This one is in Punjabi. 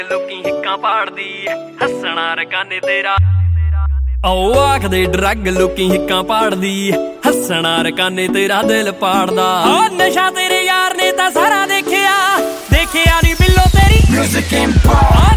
ਲੋਕੀ ਹਿੱਕਾਂ ਪਾੜਦੀ ਹੱਸਣਾ ਰਕਾਨੇ ਤੇਰਾ ਓ ਆਖਦੇ ਡਰੱਗ ਲੋਕੀ ਹਿੱਕਾਂ ਪਾੜਦੀ ਹੱਸਣਾ ਰਕਾਨੇ ਤੇਰਾ ਦਿਲ ਪਾੜਦਾ ਓ ਨਸ਼ਾ ਤੇਰੇ ਯਾਰ ਨੇ ਤਾਂ ਸਾਰਾ ਦੇਖਿਆ ਨੀ ਬਿੱਲੋ ਤੇਰੀ Music Empire